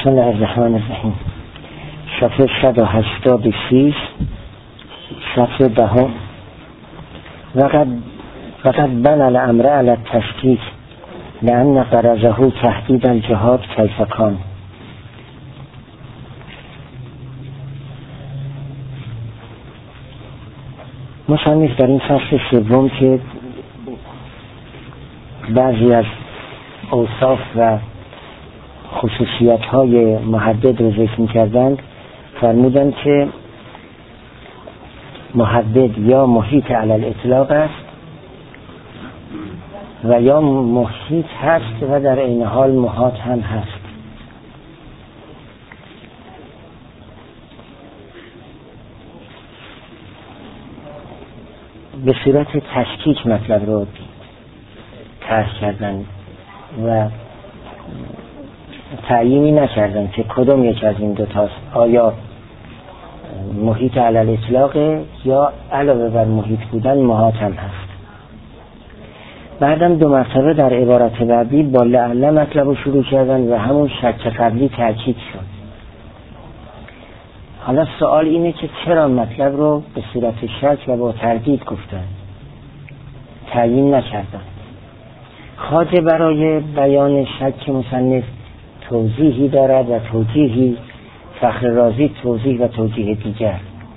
بسم الله الرحمن الرحیم. صفحه 186 صفحه 10. وقد بنى الامر على التشکیک لأن غرضه تهدید الجهاد کیف کان. مصنف در این فصل سوم که بعضی از اوصاف و خصوصیت‌های محدد رو ذکر می‌کردند، فرمودند که محدد یا محیط علی الاطلاق است و یا محیط هست و در عین حال محاط هم هست. به صورت تشکیک مطلب رو طرح کردن و تعیینی نکردن که کدوم یک از این دوتاست، آیا محیط علی الاطلاق یا علاوه بر محیط بودن محاط هم هست. بعدم 2 مرتبه در عبارت بعدی با لعل مطلب رو شروع کردن و همون شک قبلی تأکید شد. حالا سوال اینه که چرا مطلب رو به صورت شک و با تردید گفتن، تعیین نکردن. خواجه برای بیان شک مصنف توضیحی دارد و توجیهی، فخر رازی توضیح و توجیه دیگر.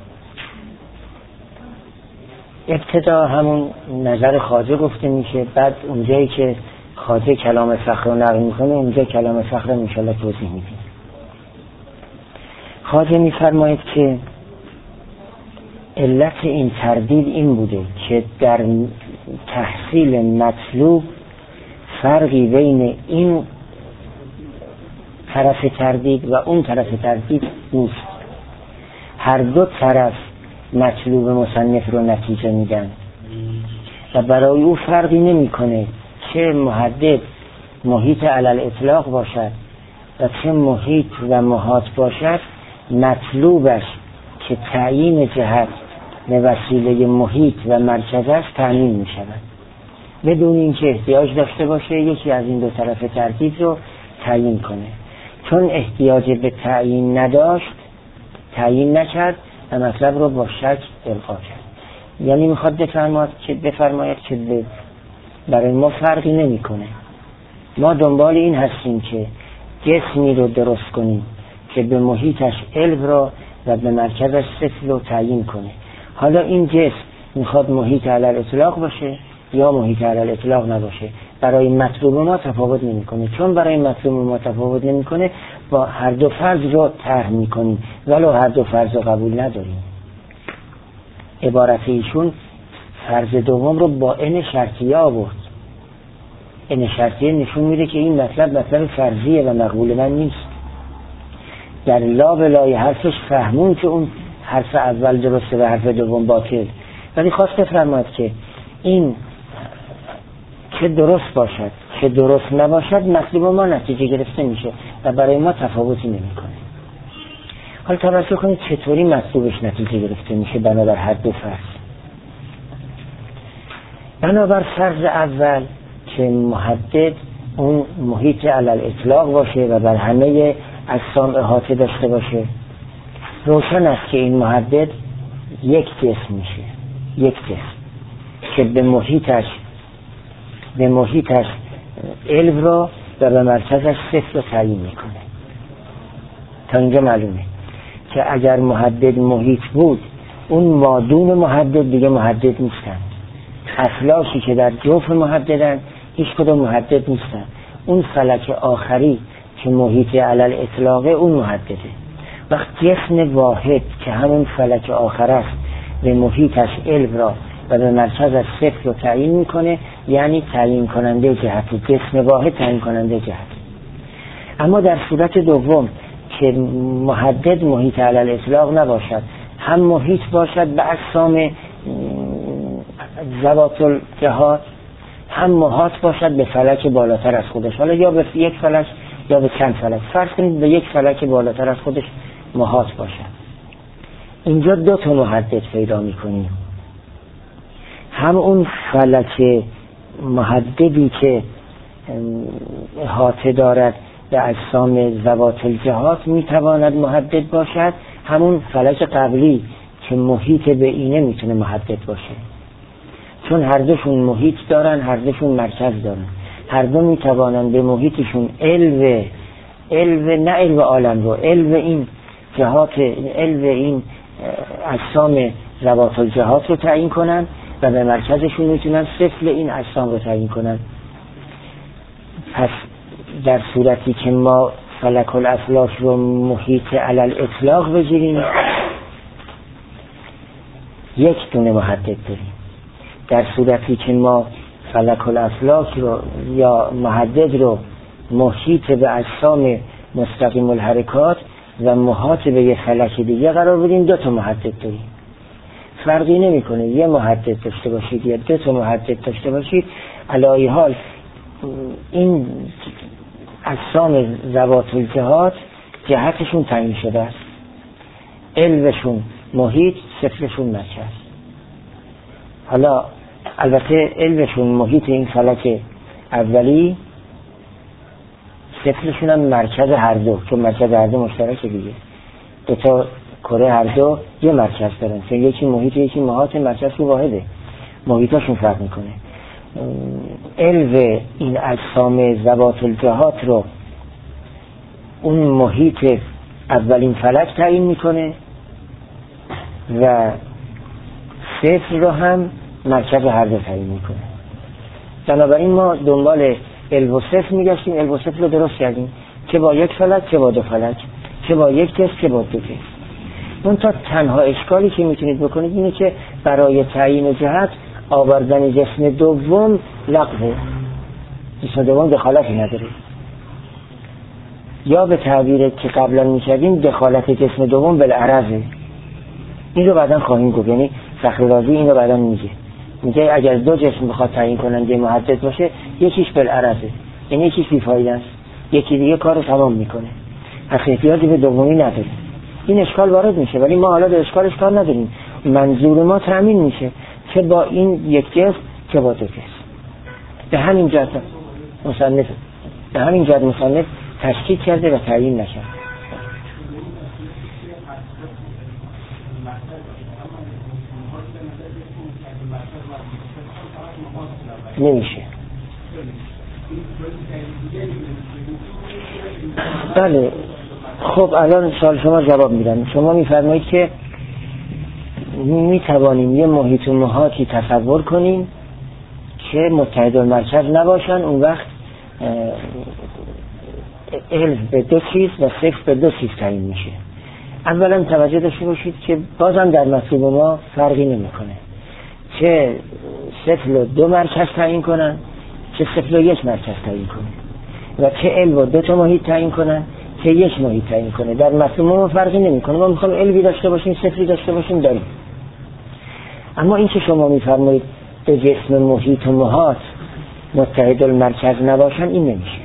ابتدا همون نظر خواجه گفته میشه، بعد اونجایی که خواجه کلام فخر رو نقل میکنه اونجا کلام فخر رو انشاءالله توضیح میدیم. خواجه میفرماید که علت این تردید این بوده که در تحصیل مطلوب فرقی بین این طرف تردید و اون طرف تردید نیست. هر دو طرف مطلوب مصنف رو نتیجه میدن و برای او فرقی نمیکنه چه محدد محیط علی الاطلاق باشد و چه محیط و محاط باشد، مطلوبش که تعیین جهت به وسیله محیط و مرکز است تأمین می شود بدون اینکه احتیاج داشته باشه یکی از این دو طرف تردید رو تعیین کنه. چون احتیاج به تعیین نداشت، تعیین نکرد و مطلب رو با شک القا کرد. یعنی میخواد بفرماید که برای ما فرقی نمی کنه. ما دنبال این هستیم که جسمی رو درست کنیم که به محیطش علم را و به مرکزش صفر رو تعیین کنه. حالا این جسم میخواد محیط علی الاطلاق باشه یا محیط علی الاطلاق نباشه، برای مطلوب ما تفاوت نمیکنه. چون برای مطلوب ما تفاوت نمیکنه، با هر دو فرض رو طرح میکنیم ولو هر دو فرض رو قبول نداریم. عبارت ایشون فرض دوم رو با ان شرطیه آورد. ان شرطیه نشون میده که این مطلب فرضیه و مقبول من نیست. در لا بلای حرفش فهمون که اون حرف اول درسته و حرف دوم باطل، ولی خواست بفرماید که این چه درست باشد چه درست نباشد مطلوب ما نتیجه گرفته میشه و برای ما تفاوتی نمیکنه. حالا توجه کنید چطوری مطلوبش نتیجه گرفته میشه بنابر هر دو فرض. بنابر فرض اول که محدد اون محیط علی الاطلاق باشه و بر همه اجسام احاطه داشته باشه، روشن است که این محدد یک جسم میشه، یک جسم که به محیطش علم را و به مرکزش صفر رو تعیین میکنه. تا اینجا معلومه که اگر محدد محیط بود، اون مادون محدد دیگه محدد نیستن. افلاشی که در جوف محددن هیچ کدوم محدد نیستن. اون فلک آخری که محیط علی الاطلاق اون محدده. وقت جسم واحد که همون فلک آخر است به محیطش علم را و به مرکزش صفر رو تعیین میکنه، یعنی تعیین کننده جهت. جسم واحد تعیین کننده جهت. اما در صورت دوم که محدد محیط علی الاطلاق نباشد، هم محیط باشد به اجسام ذوات الجهات، هم محاط باشد به فلک بالاتر از خودش، حالا یا به یک فلک یا به چند فلک. فرض کنید به یک فلک بالاتر از خودش محاط باشد. اینجا 2 تا محدد پیدا میکنیم. هم اون فلک محددی که احاطه دارد به اجسام ذوات الجهات میتواند محدد باشد، همون فلک قبلی که محیط به اینه میتونه محدد باشه، چون هر دوشون محیط دارن، هر دوشون مرکز دارن، هر دو میتوانند به محیطشون علو نه علو عالم رو، علو این جهات، علو این اجسام ذوات الجهات رو تعیین کنن و به مرکزشون میتونن سفل این اجسام رو تعیین کنن. پس در صورتی که ما فلک الافلاک رو محیط علل اطلاق بگیریم یک دونه محدد داریم، در صورتی که ما فلک الافلاک رو یا محدد رو محیط به اجسام مستقیم الحرکات و محاط به یه فلک دیگه قرار بدیم دو تا محدد داریم. فرقی نمیکنه یه محدد داشته باشید یا دو تا محدد داشته باشید، علی حال این اجسام ذوات الجهات جهتشون تعیین شده است، علوشون محیط، سفلشون مرکز. حالا البته علوشون محیط این فلک اولی، سفلشون هم مرکز هر دو، چون مرکز هر دو مشترکه دیگه، دو تا کره هر دو یه مرکز دارن، چون یکی محیط یکی محاط، مرکز رو واحده، محیطاشون فرق میکنه. علو این اجسام ذوات الجهات رو اون محیط اولین فلک تعیین میکنه و صفر رو هم مرکز هر دو تعیین میکنه. بنابراین ما دنبال علو و صفر میگشتیم، علو و صفر رو درست کردیم، چه با یک فلک چه با دو فلک، چه با یک جسم چه با دو جسم. اون تا تنها اشکالی که میتونید بکنید اینه که برای تعیین جهت آوردن جسم دوم لغوه، جسم دوم دخالتی نداره، یا به تعبیر که قبلا میکردیم دخالت جسم دوم بالعرضه. این رو بعدا خواهیم گفت، یعنی فخررازی این رو بعدا میگه اگر دو جسم بخواد تعیین کننده محدد باشه یکیش بالعرضه، یعنی یکیش بیفایده است، یکی دیگه کارو تمام میکنه، پس احتیاجی به دومی نداره. این اشکال وارد میشه، ولی ما حالا به اشکالش کار نداریم، منظور ما تامین میشه که با این یک جسم که با دو جسم. به همین جهت مصنف تشکیک کرده و تعیین نشد. نمیشه. بله خب الان سوال شما جواب میدم. شما میفرمایید که میتوانیم یه محیط و محاطی تصور کنیم که متحد المرکز نباشن، اون وقت علم به دو چیز و صفر به دو چیز تعیین میشه. اولا توجه داشته باشید که بازم در مطلوب ما فرقی نمیکنه چه صفر و دو مرکز تعیین کنن چه صفر و یک مرکز تعیین کنن و چه علم و دو تا محیط تعیین کنن چه یک محیط تعیین کنه. در مطلوب ما فرقی نمیکنه، ما میخوایم علمی داشته باشیم صفری داشته باشیم داریم. اما این که شما میفرمایید به جسم محیط و محاط متحد المرکز نباشن، این نمیشه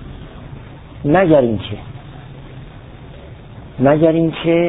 مگر اینکه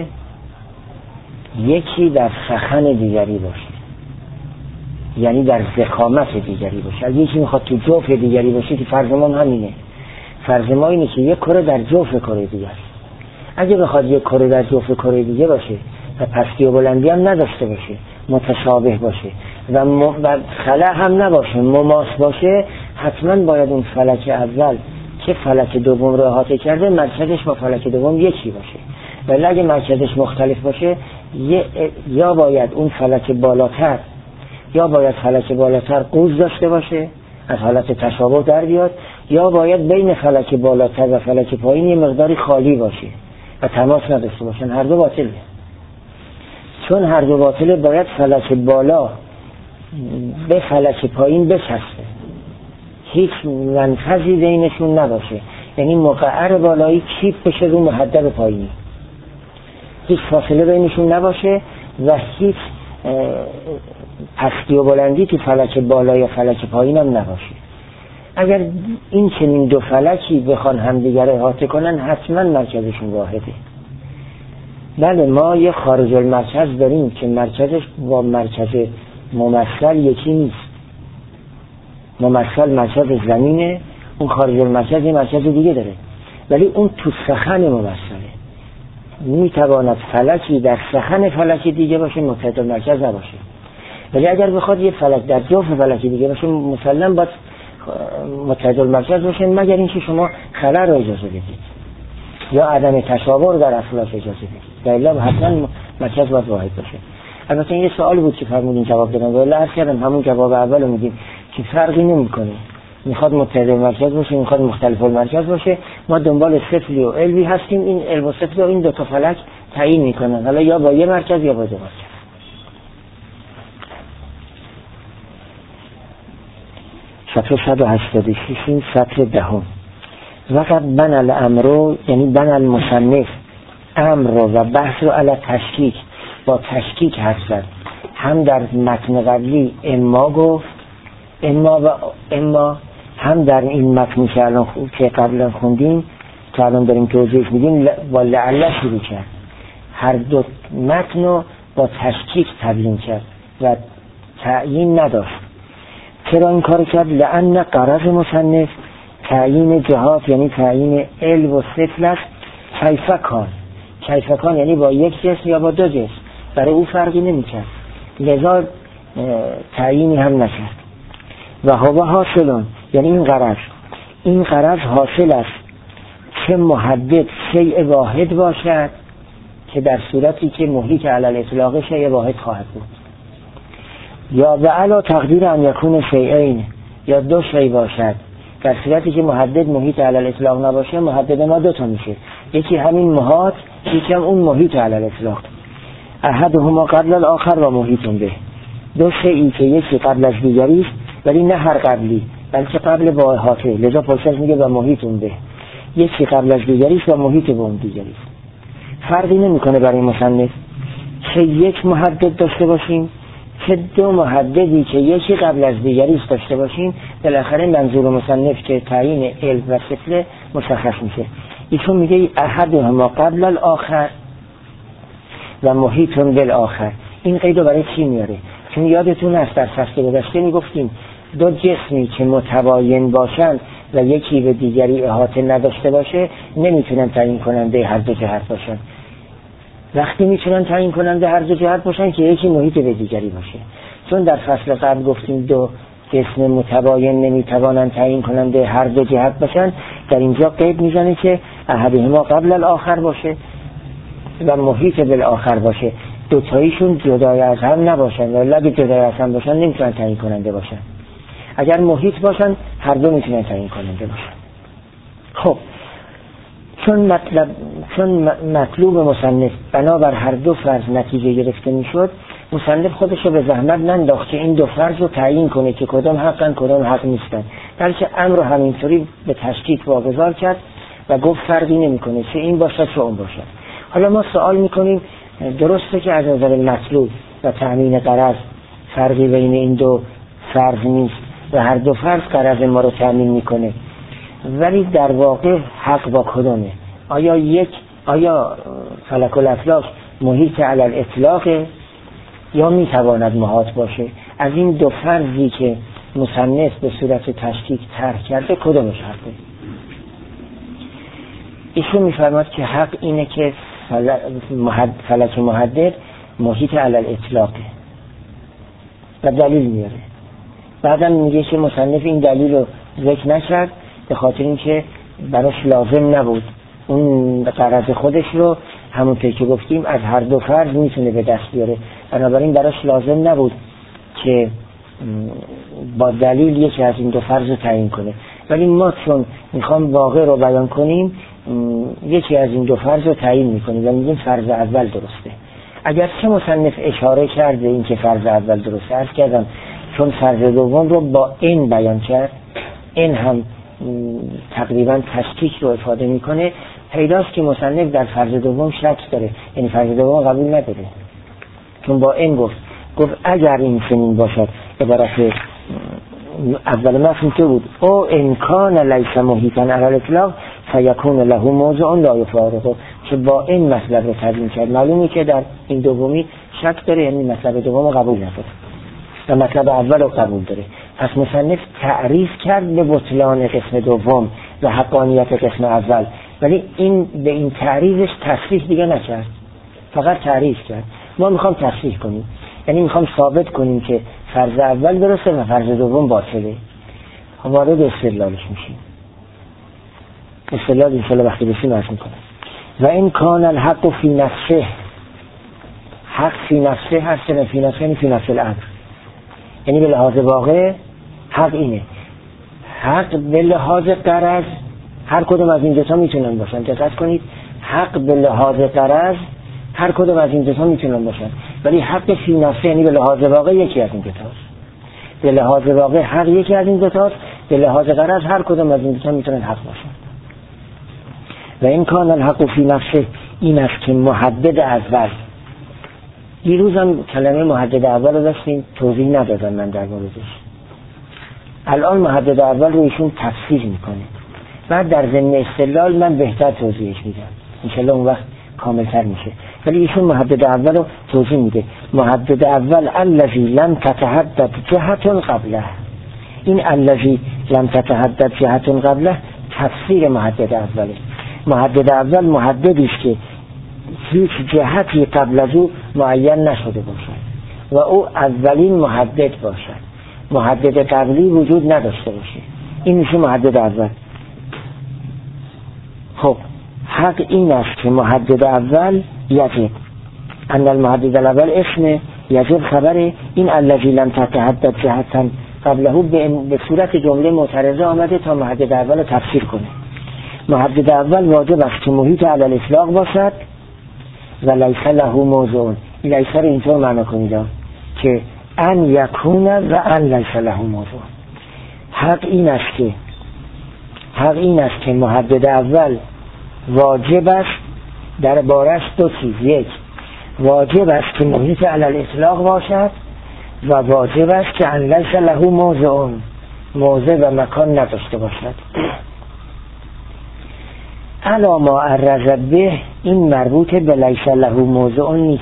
یکی در سخن دیگری باشه، یعنی در ضخامت دیگری باشه. اگه یکی میخواد تو جوف دیگری باشه که فرض ما همینه، فرض ما اینه که یک کره در جوف کره دیگه است. اگه بخواد یک کره در جوف کره دیگه باشه و پستی و بلندی هم نداشته باشه، متشابه باشه و خلا هم نباشه، مماس باشه، حتما باید اون فلک اول که فلک دوم رو احاطه کرده مرکزش با فلک دوم یکی باشه. ولی اگه مرکزش مختلف باشه یا باید اون فلک بالاتر قوز داشته باشه، از حالت تشابه در بیاد، یا باید بین فلک بالاتر و فلک پایین یه مقداری خالی باشه و تماس نداشته باشن. هر دو باطله. چون هر دو باطله باید فلک بالا به فلک پایین بچسبه، هیچ منفذی بینشون نباشه، یعنی مقعر بالایی کیپ بشه رو محدب پایینی، هیچ فاصله بینشون نباشه و هیچ پستی و بلندی تو فلک بالا یا فلک پایین هم نباشه. اگر این چنین دو فلکی بخوان همدیگر احاطه کنن حتما مرکزشون واحده. بله ما یه خارج المرکز داریم که مرکزش با مرکز ممثل یکی نیست. ممثل مرکز زمینه، اون خارج المرکز یه مرکز دیگه داره. ولی اون تو سخن ممثله. میتواند فلکی در سخن فلکی دیگه باشه، متحد المرکز نباشه. ولی اگر بخواد یه فلک در جوف فلکی دیگه باشه، مسلم باید متحد المرکز باشه، مگر اینکه شما خلل رو اجازه بدید یا عدم تشابه در افلاک اجازه بدید. در الا حتما مرکز باید واحد باشه. البته این یه سوال بود که فرمودین جواب دادم، ولی عرض کردم همون جواب اول رو میدیم که فرقی نمیکنه، میخواد متحد المرکز باشه میخواد مختلف المرکز باشه. ما دنبال سفلی و علوی هستیم، این علم و سفلی و این دو تا فلک تعیین میکنن، حالا یا با یه مرکز یا با دو مرکز. صفحه 186 این سطر دهم. وقت بن الامر، یعنی بن المصنف امر و بحث رو علی تشکیک، با تشکیک حرف زد. هم در متن قبلی اما گفت، اما و اما، هم در این متن که قبلا خوندیم که الان داریم توضیح میدیم با لعل شروع کرد. هر دو متن رو با تشکیک تبیین کرد و تعیین نداشت. چرا این کار کرد؟ لأن غرض مصنف تعیین جهات، یعنی تعیین علم و سفل است. کیفکان یعنی با یک جسم یا با دو جسم، برای او فرقی نمی کرد، لذا تعیینی هم نکرد. و هو حاصلون، یعنی این غرض حاصل است که محدد شیء واحد باشد، که در صورتی که محیط علی الاطلاق شیء واحد خواهد بود، یا به علا تقدیر ان یکون شیئین، یا دو شیء باشد. در صورتی که محدد محیط علی الاطلاق نباشه، محدد ما دو تا میشه، یکی همین محاط، یکی هم اون محیط علی الاطلاق. احدهما قبل الاخر و محیط به، دو شیئی که یکی قبل از دیگری است، ولی نه هر قبلی بلکه قبل با احاطه، لذا پرسش میگه و محیط به، یکی قبل از دیگری است و محیط به اون دیگری است. فرقی نمیکنه برای مصنف چه یک محدد داشته باشیم چه دو محددی که یکی قبل از دیگری است داشته باشیم. بالاخره منظور مصنف که تعیین علم و سفل مشخص میشه. ایشون میگه احدهما قبل الاخر و محیط بالآخر. این قیدو برای چی میاره؟ چون یادتون هست در فصل گذشته میگفتیم دو جسمی که متباین باشن و یکی به دیگری احاطه نداشته باشه نمیتونن تعیین کننده هر دو جهت باشن. وقتی میتونن تعیین کننده هر دو جهت باشن که یکی محیط به دیگری باشه. چون در فصل قبل گفتیم دو جسم متباین نمیتوانن تعیین کننده هر دو جهت باشن، در اینجا قید میزنه که احدهما قبل الاخر باشه و محیط بالآخر باشه، دوتاییشون جدای از هم نباشن و اگه جدای از هم باشن نمیتونن تعیین کننده باشن. اگر محیط باشن هر دو میتونن تعیین کننده باشن. خب چون مطلوب مصنف بنابر هر دو فرض نتیجه گرفته میشد، مصنف خودشو به زحمت ننداخت که این دو فرض رو تعیین کنه که کدام حقن کدام حق نیستن، بلکه امر رو همینطوری به تشکیک واگذار کرد و گفت فرقی نمیکنه چه این باشه چه اون باشه. حالا ما سوال میکنیم درسته که از نظر مطلوب و تأمین غرض فرقی بین این دو فرض نیست و هر دو فرض غرض ما رو تأمین میکنه، ولی در واقع حق با کدامه؟ آیا فلک الافلاک محیط علی الاطلاق یا میتواند محاط باشه؟ از این دو فرضی که مصنف به صورت تشکیک طرح کرده کدامش حقه؟ ایشون میفرماد که حق اینه که فلک محدد محیط علی الاطلاقه و دلیل میاره. بعدم میگه که مصنف این دلیل رو ذکر نکرد به خاطر اینکه براش لازم نبود، اون غرض خودش رو همونطور که گفتیم از هر دو فرض میتونه به دست بیاره، بنابراین براش لازم نبود که با دلیل یکی از این دو فرض رو تعیین کنه. ولی ما چون میخوام واقع رو بیان کنیم یکی از این دو فرض رو تعیین میکنیم و میگیم فرض اول درسته. اگر چه مصنف اشاره کرده این که فرض اول درسته، عرض کردم چون فرض دوم رو با این بیان کرد، این هم تقریبا تشکیک رو افاده میکنه، پیداست که مصنف در فرض دوم شک داره، یعنی فرض دوم قبول نداره. چون با این گفت اگر این چنین باشد، عبارت اول مفهوم که بود او امکان لیس محیطا علی الاطلاق فیکون له موضع لا یفارقه، که با این مطلب رو تبیین کرد. معلومه که در این دومی شک داره، یعنی مطلب دوم قبول نداره و مطلب اول رو قبول داره. پس مصنف تعریف کرد به بطلان قسم دوم و حقانیت قسم اول، ولی این به این تعریفش تصریح دیگه نکرد، فقط تعریف کرد. ما میخوام تصریح کنیم، یعنی میخوام ثابت کنیم که فرض اول درسته و فرض دوم باطله. وارد استدلالش میشیم. استدلال انشاءالله وقتی بسیم عرض میکنم. و این کان الحق فی نفسه، حق فی نفسه هست نه فی نفسه، یعنی فی نفس الامر، یعنی به لحاظ واقع حق اینه. حق به لحاظ غرض هر کدوم از این دوتا میتونن باشن. دقت کنید، حق به لحاظ غرض هر کدوم از این دوتا میتونن باشن، ولی حق فی نفسه یعنی به لحاظ واقع یکی از این دوتاست. به لحاظ واقع حق یکی از این دوتاست، به لحاظ غرض هر کدوم از این دوتا میتونن حق باشن. و این کان الحق فی نفسه این است که محدد اول. دیروز هم کلمه محدد اول رو داشتیم، توضیح ندادم من در موردش. الان محدد اول رو ایشون تفسیر میکنه، بعد در ضمن استدلال من بهتر توضیحش میدم، انشالله اون وقت کاملتر میشه. ولی ایشون محدد اول رو توضیح میده. محدد اول الذی لم تتحدد جهت قبله. این الذی لم تتحدد جهت قبله تفسیر محدد اوله. محدد اول محددی است که هیچ جهتی قبل از او معین نشده باشد و او اولین محدد باشد، محدد قبلی وجود نداشته باشه. این میشه محدد اول. خب حق این است که محدد اول یجب، ان المحدد الاول اسم یجب خبر این الذی لم تتحدد جهتا قبله به صورت جمله معترضه آمده تا محدد اول تفسیر کنه. محدد اول واجب است که محیط علی الاطلاق باشد و لیس له موضوع. این لیس رو اینطور معنا کنید که ان یکون و ان لیس له موضوع. حق این است که محدد اول واجب است در بارش دو چیز. یک، واجب است که محیط علی الاطلاق باشد و واجب است که ان لیس له موضوع، موضع و مکان نداشته باشد. علا ما عرض به این مربوط به لیس له موضوع نیست.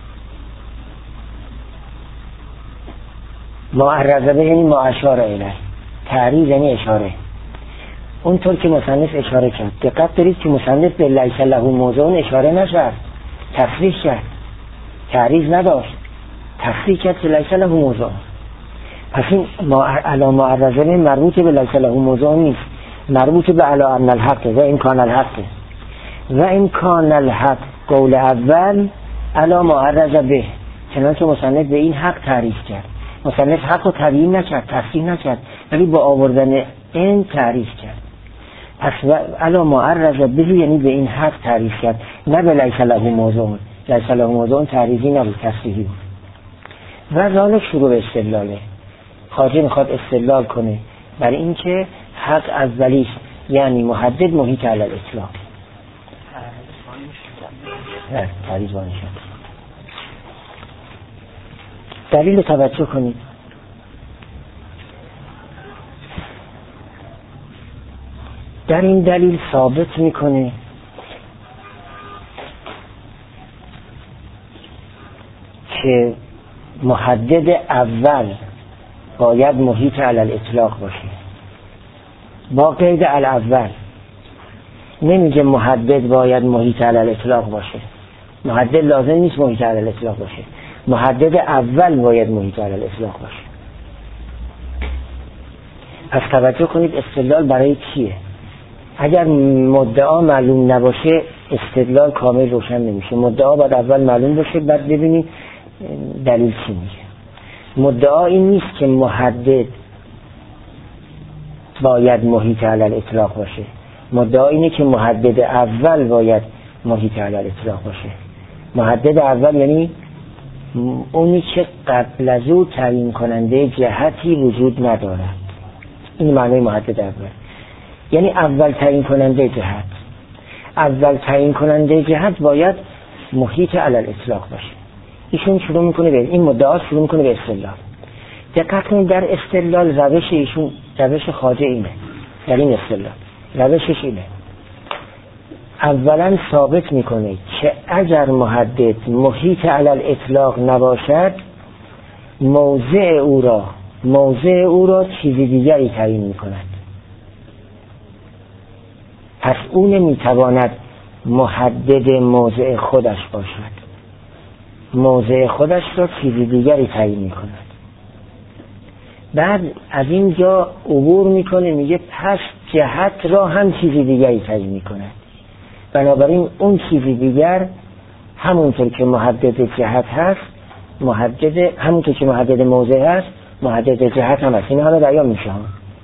ما عرض به یعنی ما اشار الیه، تعریض یعنی اشاره. اونطور که مصنف اشاره کرد، دقت دارید که مصنف به لیس له موضوع اشاره نشد، تصریح کرد، تعریض نداشت، تصریح کرد که لیس له موضوع. پس این علا ما عرض به مربوط به لیس له موضوع نیست، مربوط به علا ان الحق و این کان الحق. و این کان الحق قول اول علا ما عرض به، چنانکه مصنف به این حق تعریف کرد. مصنف حق رو تبیین نکرد، تصریح نکرد، ولی با آوردن این تعریف کرد. پس علا ما عرض به یعنی به این حق تعریف کرد، نه به لیس له موضوع. لیس له موضوع تعریفی نبود، تصریحی بود. و ذالک شروع استدلاله. خواجه میخواد استدلال کنه برای اینکه حق اولیش یعنی محدد محیط علی الاطلاق. تعریض وانه شد. دلیل توجه کنید. در این دلیل ثابت میکنه که محدد اول باید محیط علی الاطلاق باشه. با قید الاول نمیگه محدد باید محیط علی الاطلاق باشه. محدد لازم نیست محیط علی الاطلاق باشه، محدد اول باید محیط علی الاطلاق باشه. پس توجه کنید استدلال برای چیه. اگر مدعا معلوم نباشه استدلال کامل روشن نمیشه. مدعا باید اول معلوم باشه، بعد ببینید دلیل چی میگه. مدعا این نیست که محدد باید محیط علی الاطلاق باشه، مدعا اینه که محدد اول باید محیط علی الاطلاق باشه. محدد اول یعنی اونی که قبل از او تعیین کننده جهتی وجود ندارد. این معنی محدد اول، یعنی اول تعیین کننده جهت. اول تعیین کننده جهت باید محیط علی الاطلاق باشه. ایشون شروع میکنه به این مدعا، شروع میکنه به استدلال. دقت کنید در استدلال روش ایشون، روش خواجه اینه. در این استدلال روشش اینه، اولا ثابت میکنه که اگر محدد محیط علی الاطلاق نباشد موضع او را چیزی دیگری تعیین میکند. پس او نمیتواند محدد موضع خودش باشد، موضع خودش را چیزی دیگری تعیین میکند. بعد از اینجا عبور میکنه، میگه پس جهت را هم چیزی دیگری تعیین میکند. بنابراین اون چیزی دیگر همونطور که محدد جهت هست، همونطور که محدد موضع هست، محدد جهت هم هست. این حالا بیان میشه.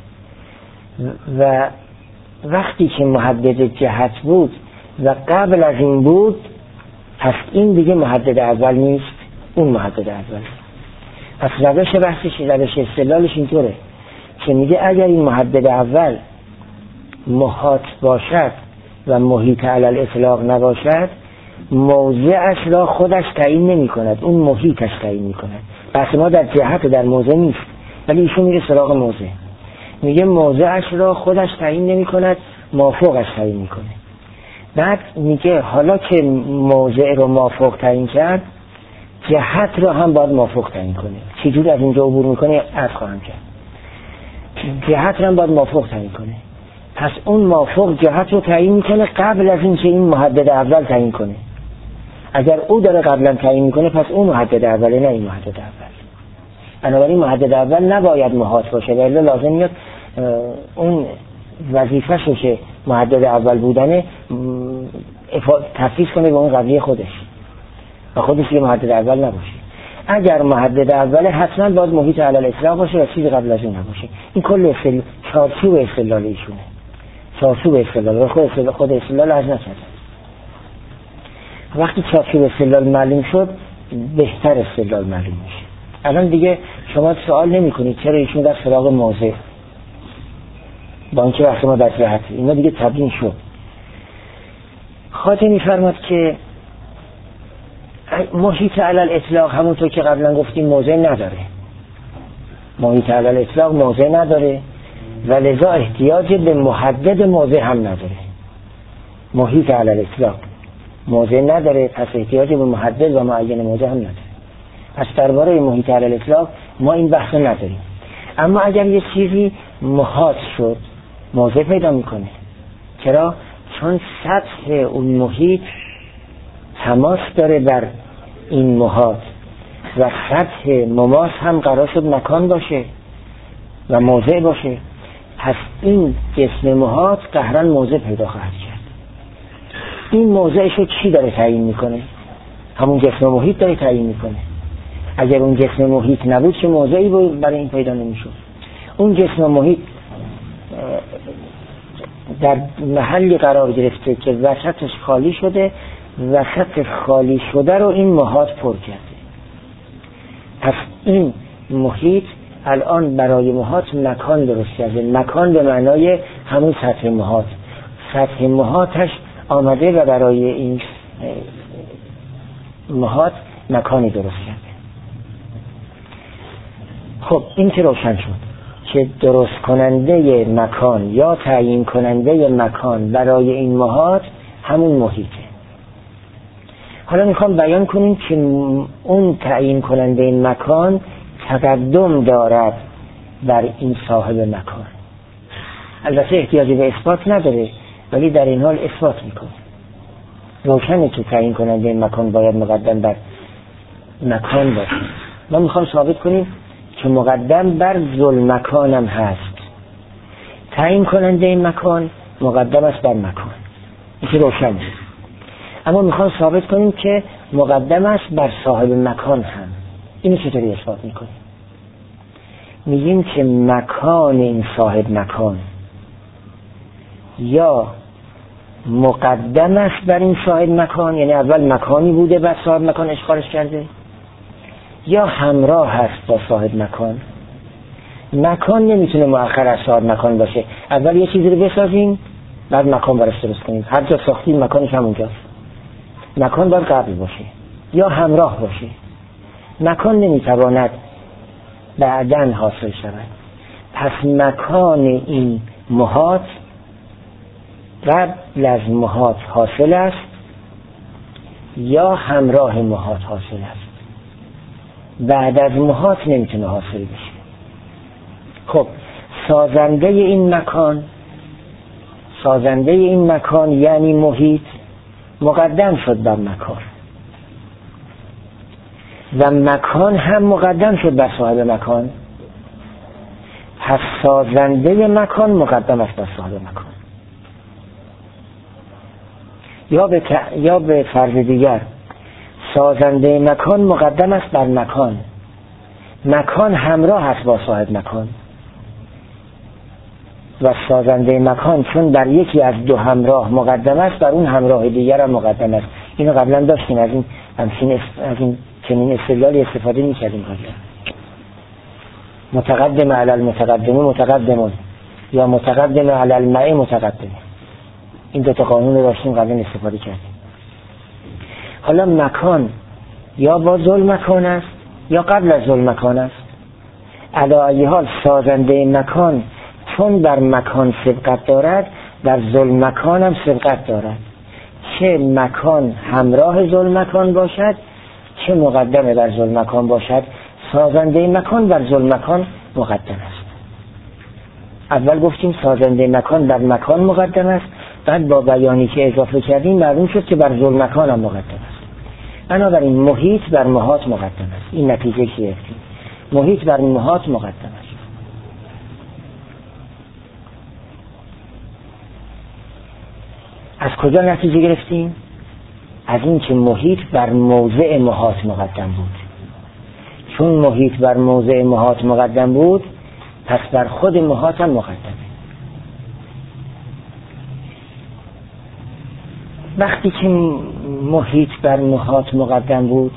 و وقتی که محدد جهت بود و قبل از این بود، پس این دیگه محدد اول نیست، اون محدد اول. پس روش بحثش، روش استدلالش اینطوره که میگه اگر این محدد اول محاط باشد و محیط علی الاطلاق نباشد، موضعش را خودش تعیین نمی کند، اون محیطش تعیین می کند. پس ما در جهت و در موضع نیست، ولی ایشون میگه سراغ موضع، میگه موضعش را خودش تعیین نمی کند، مافوقش تعیین می کنه. بعد میگه حالا که موضع رو مافوق تعیین کرد، جهت رو هم باید مافوق تعیین کنه. چجور از اینجا عبور میکنه عرض خواهم کرد. جهت رو هم باید مافوق تعیین کنه. پس اون مافوق جهت رو تعیین میکنه قبل از اینکه این محدد اول تعیین کنه. اگر او داره قبلا تعیین میکنه، پس اون محدد اوله، نه این محدد اول. بنابراین محدد اول نباید محاط باشه، ولی لازم میاد اون وظیفه شو که محدد اول بودنه تفویض کنه به اون قبلی خودش و خودش یه محدد اول نباشه. اگر محدد اوله، حتما باید محیط علی الاطلاق باشه و چیزی قبل از اون نباشه. این کل چارچوب استدلال ایشونه، چارچوب استدلال. خود استدلال از نکرد. وقتی چارچوب استدلال معلوم شد، بهتر استدلال معلوم میشه. الان دیگه شما سوال نمی کنید چرا ایشون در سراغ موضع، با اینکه وقت ما در جهت، اینا دیگه تبیین شد. خاطر می‌فرماد که محیط علی الاطلاق همونطور که قبلا گفتیم موضع نداره، محیط علی الاطلاق موضع نداره و لذا احتیاج به محدد موضع هم نداره. محیط علی الاطلاق موضع نداره، پس احتیاج به محدد و معین موضع هم نداره. پس درباره محیط علی الاطلاق ما این بحث نداریم. اما اگر یه چیزی محاط شد، موضع پیدا میکنه. چرا؟ چون سطح اون محیط تماس داره بر این محاط و سطح مماس هم قرار شد مکان باشه و موضع باشه. پس این جسم محاط قهرن موضع پیدا خواهد کرد. این موضعشو چی داره تعیین میکنه؟ همون جسم محیط داره تعیین میکنه. اگر اون جسم محیط نبود چه موضعی برای این پیدا نمیشد. اون جسم محیط در محلی قرار گرفته که وسطش خالی شده، وسط خالی شده رو این محاط پر کرده. پس این محیط الان برای محاط مکان درست کرده. مکان به معنای همون سطح محاط. سطح محاطش آمده و برای این محاط مکانی درست کرده. خب این که روشن شد که درست کننده مکان یا تعیین کننده مکان برای این محاط همون محیطه. حالا میخوام بیان کنیم که اون تعیین کننده این مکان تقدم دارد بر این صاحب مکان. البته احتیاجی به اثبات نداره، ولی در این حال اثبات میکنه. روشنه که تعیین کننده این مکان باید مقدم بر مکان باشه. ما میخوام ثابت کنیم که مقدم بر ذل مکانم هست. تعیین کننده این مکان مقدم است بر مکان. این که روشنه. اما میخوام ثابت کنیم که مقدم است بر صاحب مکان هم. اینو چطوری اثبات میکنیم؟ میگیم که مکان این صاحب مکان یا مقدم است بر این صاحب مکان، یعنی اول مکانی بوده بعد صاحب مکان اشغالش کرده، یا همراه هست با صاحب مکان. مکان نمیتونه مؤخر از صاحب مکان باشه. اول یه چیزی رو بسازیم بعد مکان براش درست کنیم. هر جا ساختیم مکانش همونجاست. مکان باید قبل باشه یا همراه باشه. مکان نمیتواند بعداً حاصل شود. پس مکان این محاط قبل از محاط حاصل است یا همراه محاط حاصل است. بعد از محاط نمیتونه حاصل بشه. خب سازنده این مکان سازنده این مکان یعنی محیط مقدم شد بر مکان و مکان هم مقدم شد بر صاحب مکان. پس سازنده مکان مقدم است بر صاحب مکان. یا به فرض دیگر سازنده مکان مقدم است بر مکان، مکان همراه است با صاحب مکان و سازنده مکان چون بر یکی از دو همراه مقدم است بر اون همراه دیگر هم مقدم است. اینو قبلا داشتیم، از این چنین استدلالی استفاده می‌کردیم. متقدم علی المتقدم متقدمون یا متقدم علی المعه متقدم، این دو تا قانون رو داشتیم قبلا استفاده کردیم. حالا مکان یا با ذل مکان است یا قبل از ذل مکان است. علی ای حال سازنده مکان چون بر مکان سبقت دارد در ذل مکان هم سبقت دارد، چه مکان همراه ذل مکان باشد چه مقدم بر ذل مکان باشد، سازنده مکان بر ذل مکان مقدم است. اول گفتیم سازنده مکان بر مکان مقدم است، بعد با بیانی که اضافه کردیم معلوم شد که بر ذل مکان هم مقدم است. بنابراین محیط بر محاط مقدم است. این نتیجه که گرفتیم، محیط بر محاط مقدم است. از کجا نتیجه گرفتیم؟ از این که محیط بر موضع محاط مقدم بود. چون محیط بر موضع محاط مقدم بود پس بر خود محاط هم مقدمه. وقتی که محیط بر محاط مقدم بود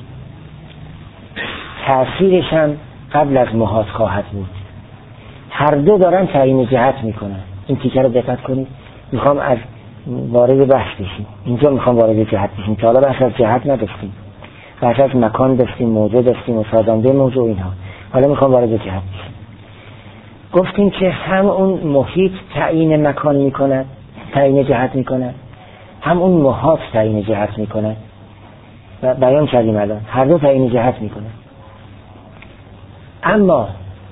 تأثیرش هم قبل از محاط خواهد بود. هر دو دارن تعیین جهت میکنن. این تیکه رو دقت کنید. میخوام از وارد بحث بشیم. اینجا میخوام وارد جهت بشیم که حالا بحث از جهت نداشتیم، بحث از مکان داشتیم، موضوع داشتیم و سازنده موضوع اینها. حالا میخوام وارد جهت بشیم. گفتیم که هم اون محیط تعیین مکان میکند، تعیین جهت میکند، هم اون محاط تعیین جهت میکند و بیان کردیم الان هر دو تعیین جهت میکند. اما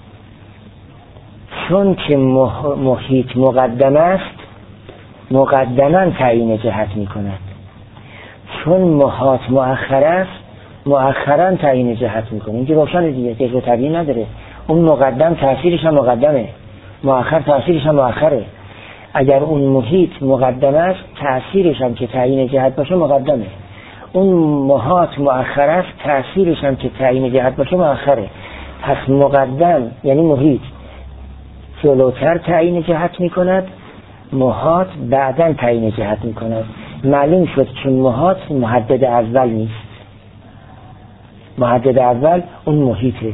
چون که محیط مقدم است مقدما تعیین جهت میکند، چون محاط مؤخر است مؤخرا تعیین جهت میکنه. اینجا روشن دیگه، جزء طبیعی نداره. اون مقدم تأثیرش هم مقدمه، مؤخر تأثیرش هم مؤخره. اگر اون محیط مقدم است تأثیرش هم که تعیین جهت باشه مقدمه. اون محاط مؤخر است تأثیرش هم که تعیین جهت باشه مؤخره. پس مقدم یعنی محیط جلوتر تعیین جهت میکند، محاط بعداً تعیین جهت میکند. معلوم شد که محاط محدد اول نیست. محدد اول اون محیطه.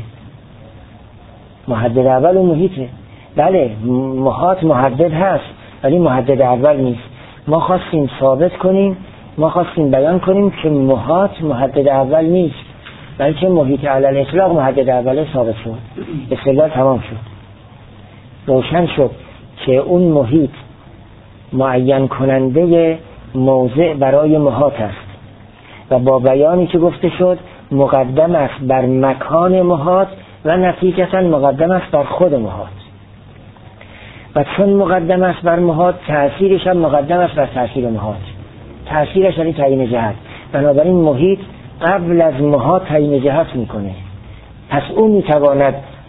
محدد اول اون محیطه. بله محاط محدد هست ولی محدد اول نیست. ما خواستیم ثابت کنیم، ما خواستیم بیان کنیم که محاط محدد اول نیست بلکه محیط علی الاطلاق محدد اول ثابت شد. استدلال تمام شد. روشن شد که اون محیط معین کننده موضع برای محاط است و با بیانی که گفته شد مقدم است بر مکان محاط و نتیجتا مقدم است بر خود محاط. و چون مقدم است بر محاط تأثیرش هم مقدم است بر تأثیر محاط. تأثیرش یعنی تعیین جهت. بنابراین محیط قبل از محاط تعیین جهت میکنه. پس اون میتواند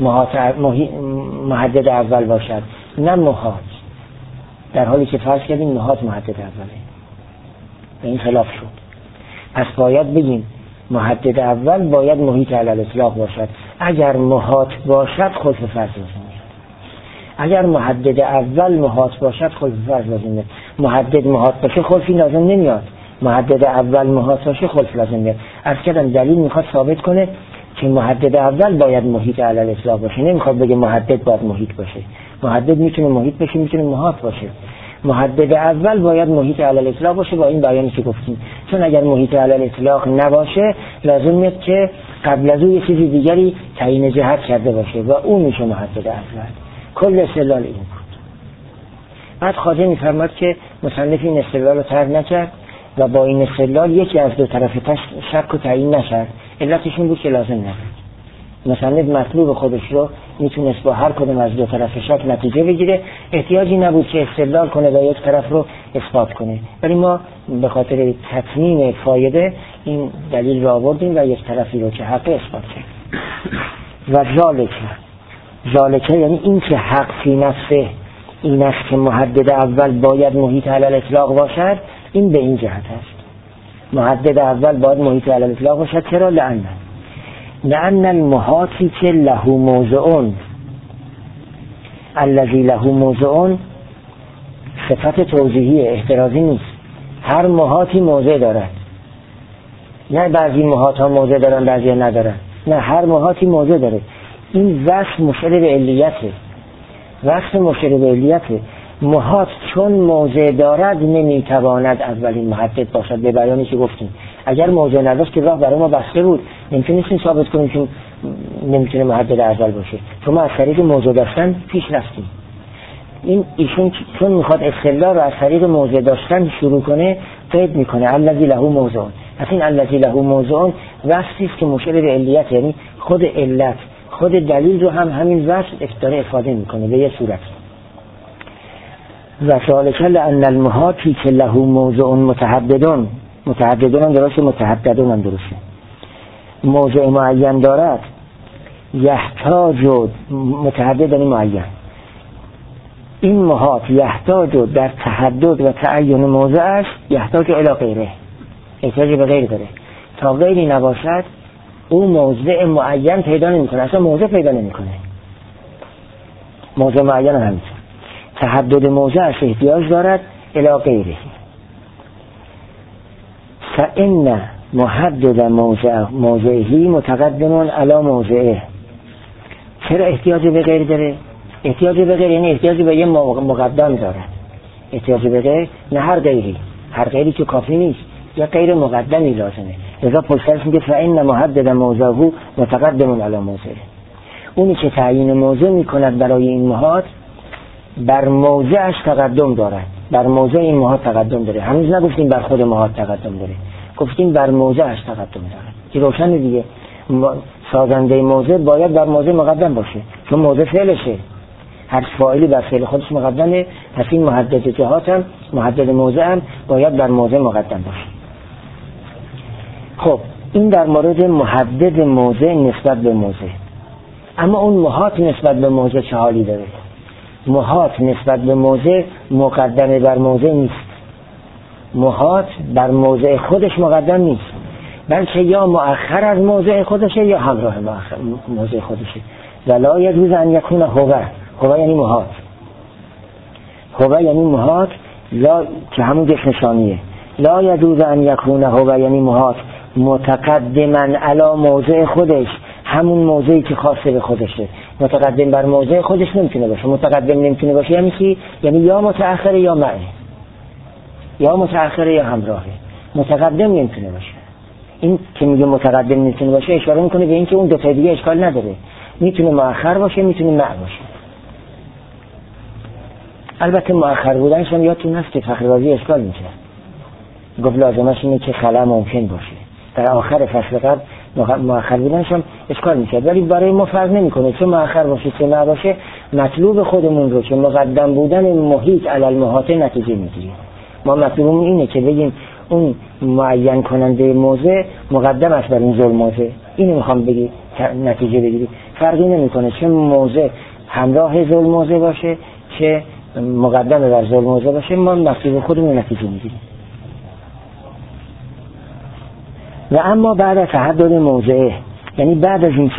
محدد اول باشد نه محاط، در حالی که فرض کردیم محاط محدد اوله. به این خلاف شد. پس باید بگیم محدد اول باید محیط علی الاطلاق باشد. اگر محاط باشد خلف فرض لازم میاد. اگر محدد اول محاط باشد خلف فرض لازم میاد. محدد محاط باشه خلفی لازم نمیاد. محدد اول محاط باشه خلف لازم میاد. از کدام دلیل میخواد ثابت کنه که محدد اول باید محیط علی الاطلاق باشه. نمیخواد بگه محدد باید محیط باشه. محدد میتونه محیط باشه، میتونه محاط باشه. محدد اول باید محیط علی الاطلاق باشه با این بیانی که گفتیم. چون اگر محیط علی الاطلاق نباشه لازم میاد که قبل از اون یه چیز دیگری تعیین جهت کرده باشه و اون میشه محدد اول. کل استدلال این بود. بعد خواجه میفرماد که مصنف این استدلال رو طرح نکرد و با این استدلال یکی از دو طرف شک و تعیین نشد. علتش این بود که لازم نبود. مصنف مطلوب خودش رو میتونست با هر کدوم از دو طرف شک نتیجه بگیره، احتیاجی نبود که استدلال کنه و یک طرف رو اثبات کنه، ولی ما به خاطر تتمیم فایده این دلیل رو آوردیم و یک طرفی رو که حق اثبات کرد. و ذالکه یعنی این که حق فی نفسه این است که محدد اول باید محیط علی الاطلاق باشد، این به این جهت است. محدد اول باید محیط علی الاطلاق باشد. چرا؟ لأن المحاطی که له موضعون الذی له موضعون صفت توضیحی احترازی نیست. هر محاطی موضع دارد، نه بعضی محاط ها موضع دارن بعضی ندارن، نه هر محاطی موضع داره. این وصف مشیر به علیته، وصف مشیر به علیته. محاط چون موضع دارد نمیتواند اولین محدد باشد، به بیانی که گفتیم. اگر موضع نداشت که راه برای ما بسته بود، نمیتونستیم ثابت کنیم که نمیتونه محدد اول باشه، چون ما از طریق موضع داشتن پیش رفتیم. این ایشون چون میخواد استدلال رو از طریق موضع داشتن شروع کنه، قید میکنه الذی له موضعون. پس این الذی له موضعون وصفی است که مشیر به علیت، یعنی خود علت، خود دلیل رو هم همین وصف داره افاده میکنه به یه صورت. و ذالک لأن المحاطی که له موضع متحددون درسته، متحددون درسته، موضع معین دارد، یحتاج متحدد یعنی معین. این محاط یحتاج در تحدد و تعین موضعش یحتاج الی غیره، احتیاج به غیر داره. تا غیری نباشد او موضع معین پیدا نمیکنه، اصلا موضع پیدا نمیکنه. موضع معین همین تحدد موضعش احتیاج دارد الی غیره. فإن محدد موضعی متقدم علی موضعه. چرا احتیاج به غیر داره؟ احتیاج به غیر یعنی احتیاج به یه مقدم دارد. احتیاج به غیر نه هر غیری که کافی نیست، یا غیر مقدمی لازمه. لذا پشترش میگه فإن محدد موضعه متقدم علی موضعه. اونی که تعیین موضع میکند برای این محاط بر موضعش تقدم دارد، بر موضع این محاط تقدم داره. هنوز نگفتیم بر خود محاط تقدم داره، گفتیم بر موضعش تقدم داره که روشن دیگه. سازنده موضع باید بر موضع مقدم باشه، چون موضع فعلشه، هر فاعلی بر فعل خودش مقدمه. پس این محدد جهات هم محدد موضع هم باید بر موضع مقدم باشه. خب این در مورد محدد موضع نسبت به موضع. اما اون محاط نسبت به موضع چه حالی داره؟ محاط نسبت به موضع مقدمه بر موضع نیست. محاط بر موضع خودش مقدم نیست، بلکه یا مؤخر از موضع خودشه یا همراه موضع خودشه. ولا یجوز ان یکون هو یعنی محاط. هو یعنی محاط، لا که همون جسم ثانیه. لا یجوز ان یکون هو یعنی محاط متقدما علی موضع خودش، همون موضعی که خاصه به خودشه. متقدم بر موضع خودش نمیتونه باشه. متقدم نمیتونه باشه یعنی چی؟ یعنی یا متأخره یا معه، یا متأخره یا همراهه. متقدم نمیتونه باشه. این که میگه متقدم نمیتونه باشه اشاره میکنه به اینکه اون دو تا دیگه اشکال نداره، میتونه مؤخر باشه میتونه معه باشه. البته مؤخر بودنش هم یادتون هست که فخربازی اشکال میشه، گفت لازمش اینه که خلا ممکن باشه. در آخر فصل قبل مؤخر بودنش هم اشکال میشه، ولی برای ما فرق نمیکنه چه مؤخر باشه چه معه باشه. مطلوب خودمون رو که مقدم بودن محیط علی المحاط نتیجه میگیریم. ما مطلوبمون اینه که بگیم اون معین کننده موضع مقدم است بر این ذل موضع. اینو میخوام بگی نتیجه بگیری. فرقی نمیکنه چه موضع همراه ذل موضع باشه چه مقدم بر ذل موضع باشه، ما مطلوب خودمون نتیجه میگیریم. و اما بعد از تحدد موضعه، یعنی بعد از اینکه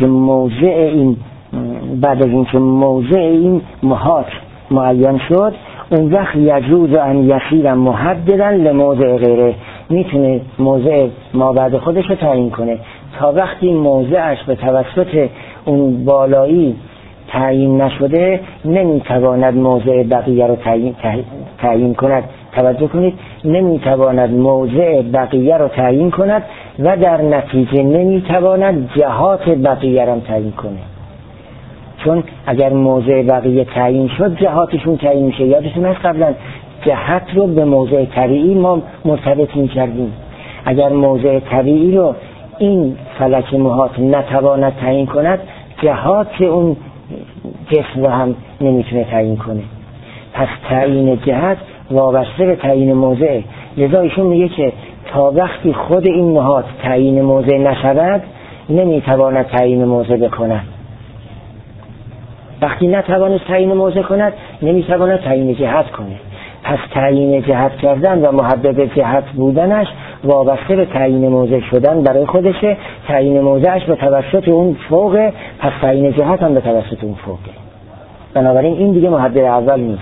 موضع این محاط معین شد، اون وقت یجوز ان یصیر محددا لموضع غیره، میتونه موضع ما بعد خودش رو تعیین کنه. تا وقتی موضعش به توسط اون بالایی تعیین نشده نمیتواند موضع بقیه رو تعیین کند. توجه کنید، نمیتواند موضع بقیه رو تعیین کند و در نتیجه نمیتواند جهات بقیه رو تعیین کنه. چون اگر موضع بقیه تعیین شد جهاتشون تعیین میشه. یادتون هست قبلا جهت رو به موضع طبیعی ما مرتبط میکردیم. اگر موضع طبیعی رو این فلک محاط نتواند تعیین کند جهات اون جسم رو هم نمیتونه تعیین کنه. پس تعیین جهت وابسته به تعیین موضع. لذا ایشون میگه که تا وقتی خود این نهاد تعیین موضع نشود نمیتواند تعیین موضع بکند. وقتی نتواند تعیین موضع کند نمیتواند تعیین جهت کنه. پس تعیین جهت کردن و محدد جهت بودنش وابسته به تعیین موضع شدن برای خودشه. تعیین موضعش به توسط اون فوقه، پس تعیین جهت هم به توسط اون فوقه. بنابراین این دیگه محدد اول نیست.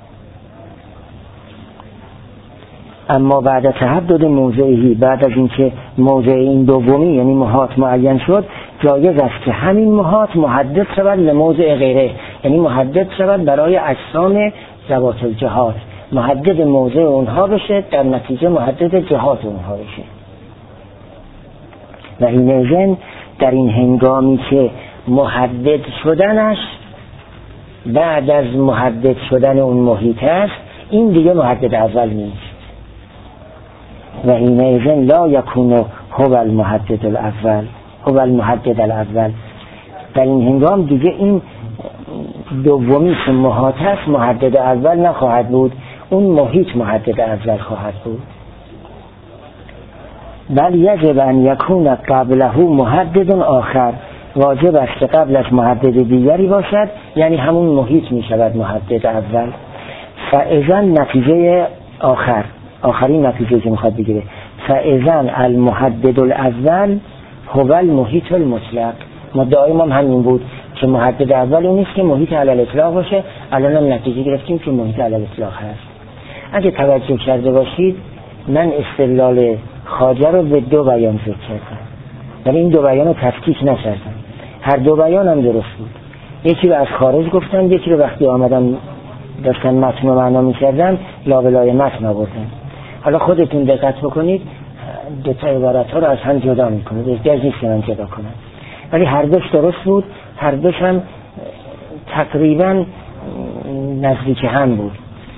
اما بعد تحدد موضعی، بعد از اینکه موضع این دومی یعنی محاط معین شد، جایز است که همین محاط محدد شود لموضع غیره، یعنی محدد شود برای اجسام ذوات الجهات، محدد موضع اونها بشه، در نتیجه محدد جهات اونها بشه. و این ایزن در این هنگامی که محدد شدنش بعد از محدد شدن اون محیط است، این دیگه محدد اول نیست. و این ایزن لا یکون هو المحدد الاول، هو المحدد الاول. در این هنگام دیگه این دومی که محاط است محدد اول نخواهد بود، اون محیط محدد اول خواهد بود. بل یجب ان یکون قبله محدد آخر، واجب است که قبلش محدد دیگری باشد، یعنی همون محیط می شود محدد اول. فاذا نتیجه آخرین نتیجه که میخواد بگیره، فاذا المحدد الاول هو المحیط المطلق. مدعای ما همین بود که محدد اول اون نیست که محیط علی الاطلاق باشه. الان هم نتیجه گرفتیم که محیط علی الاطلاق هست. اگه توجه کرده باشید من استدلال خواجه رو به دو بیان ذکر کردم، ولی این دو بیان رو تفکیک نکردم. هر دو بیان هم درست بود. یکی رو از خارج گفتم، یکی رو وقتی آمدم داشتن متن رو معنا می‌کردن لابلای متن آوردن. حالا خودتون دقت بکنید دو تا عبارت ها رو از هم جدا میکنه، احتیاج نیست که من جدا کنم، ولی هر دوش درست بود، هر دوش هم تقریبا نزدیک هم بود.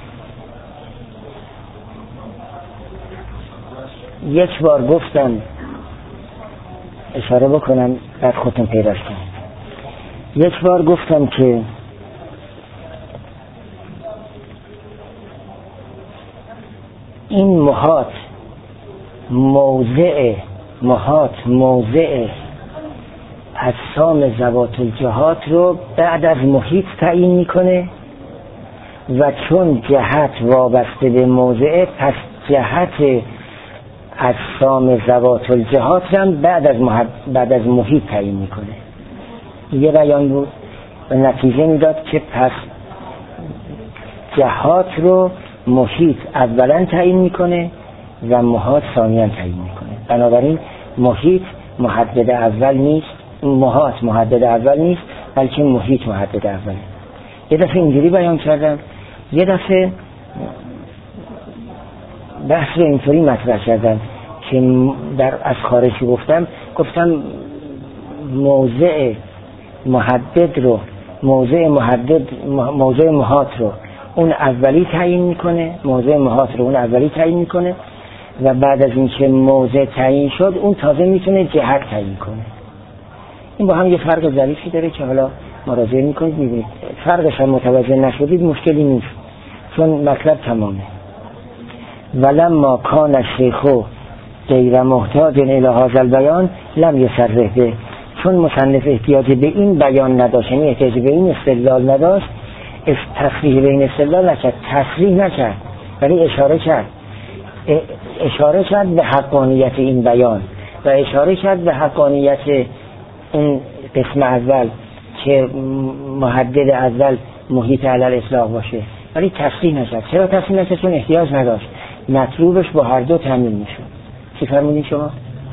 یک بار گفتم اشاره بکنم بعد خودتون پیداش کنم. یک بار گفتم که این محاط موضع اجسام ذوات الجهات رو بعد از محیط تعیین میکنه و چون جهت وابسته به موضع، پس جهت اجسام ذوات الجهات هم بعد از محیط تعیین میکنه. یه بیان بود و نتیجه میداد که پس جهات رو محیط اولا تعیین میکنه و محاط ثانیاً تعیین میکنه. بنابراین محیط محدد اول نیست، محاط محدد اول نیست، بلکه محیط محدد اوله. یه دفعه اینجوری بیان کردم، یه دفعه بحث رو اینطوری مطرح کردم که از خارجی گفتم موضع محدد رو موضع محاط رو اون اولی تعیین میکنه، موضع محاط رو اون اولی تعیین میکنه و بعد از اینکه موضع تعیین شد اون تازه میتونه جهت تعیین کنه. این با هم یه فرق ظریفی داره که حالا مراجعه میکنید میبینید. فرقش هم متوجه نشدید مشکلی نیست، چون مطلب تمامه. ولما کان الشیخ غیر محتاج الی هذا البیان لم یصرح به، چون مصنف احتیاج به این بیان نداشت، یعنی احتیاج به این استدلال نداشت، تصریح به این استدلال نکرد، تصریح نکرد، ولی اشاره کرد به حقانیت این بیان و اشاره کرد به حقانیت این قسم اول که محدد اول محیط علی الاطلاق باشه، ولی تصریح نکرد. چرا تصریح نکرد؟ چون احتیاج نداشت، مطلوبش با هر دو تامین میشد. چی فرمودین شما؟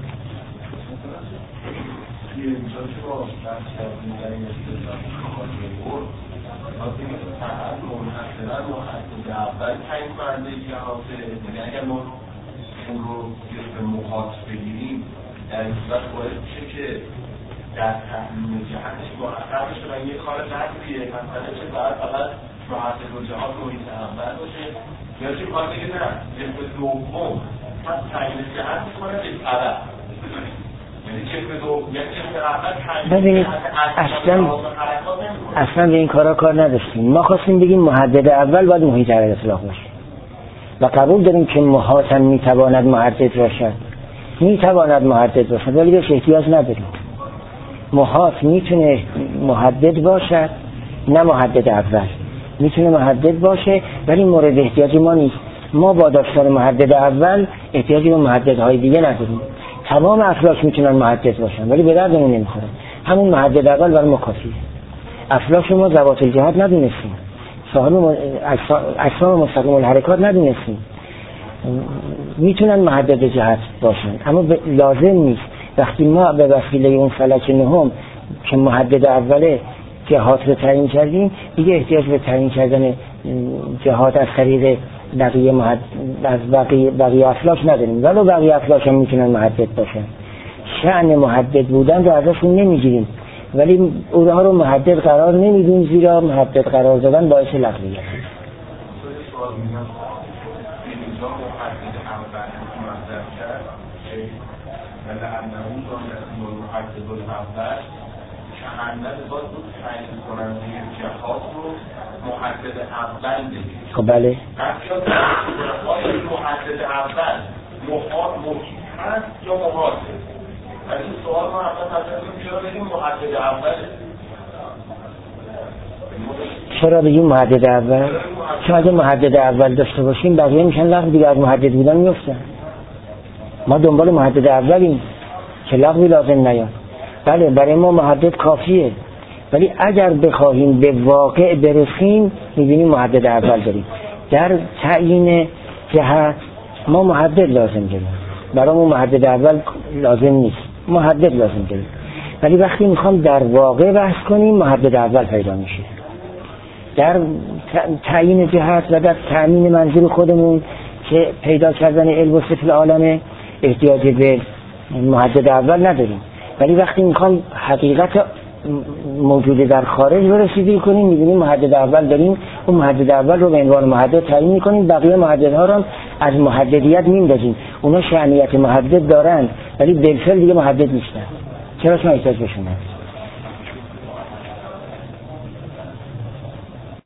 اول تعیین کننده جهاته، یعنی اگر ما اون رو به محاط بگیریم در این صورت باید میشه که در تحلیل جهتش مرتب بشه و یه کار نظریه، مثلا چه باید فقط محدد و جهات محیط اول باشه، یا چه کار دیگه نه جهت دوم پس تعیین جهت میکنه به طرف، ببینید اصلا به این کارا کار نداشتیم. ما خواستیم بگیم محدد اول باید محیط علل اطلاق باشه و قبول داریم که محاط هم میتواند محدد باشد، میتواند محدد باشد، ولی بهش احتیاج نداریم. محاط میتونه محدد باشد، نه محدد اول، میتونه محدد باشه ولی مورد احتیاج ما نیست. ما با داشتن محدد اول احتیاجی به محددهای دیگه نداریم. تمام افلاک میتونن محدد باشن ولی به دردمون نمیخورن. همون محدد اول برای ما کافیه. افلاک ما ذوات الجهات ندونستیم، اجسام مستقیم الحرکات ندونستیم، میتونن محدد جهت باشن اما لازم نیست. وقتی ما به وسیله اون فلک نهم که محدد اوله جهات رو تعیین کردیم، دیگه احتیاج به تعیین کردن جهات از طریق بقیه افلاک نداریم. ولو بقیه افلاک هم میتونن محدد باشن، شأن محدد بودن رو ازشون نمیگیریم ولی اونها رو محدد قرار نمیدیم، زیرا محدد قرار دادن باعث لغویت. خب بله. محدد اول محیط هست یا محاطه؟ از این سوال ما چرا بگیم محدد اول؟ چرا بگیم محدد اول؟ چون اگه محدد اول داشته باشیم بقیه میشن لغو دیگه، از محدد بودن میفتن. ما دنبال محدد اولیم که لغوی لازم نیاد. بله برای ما محدد کافیه، ولی اگر بخواهیم به واقع برسیم میبینیم محدد اول داریم. در تعیین جهت ما محدد لازم داریم، برامون محدد اول لازم نیست، محدد لازم داریم. ولی وقتی میخوام در واقع بحث کنیم محدد اول پیدا میشه. در تعیین جهت و در تأمین منظور خودمون که پیدا کردن علم و صفل عالمه احتیاج به محدد اول نداریم، ولی وقتی میخوام حقیقت موجوده در خارج رو رسیدگی کنیم میبینیم محدد اول داریم. اون محدد اول رو به عنوان محدد تعیین میکنیم، بقیه محددها رو از محددیت میندازیم. اونا شأنیت محدد دارن ولی بالفعل دیگه محدد نیستن. چرا شما احتیاج بهشون هست؟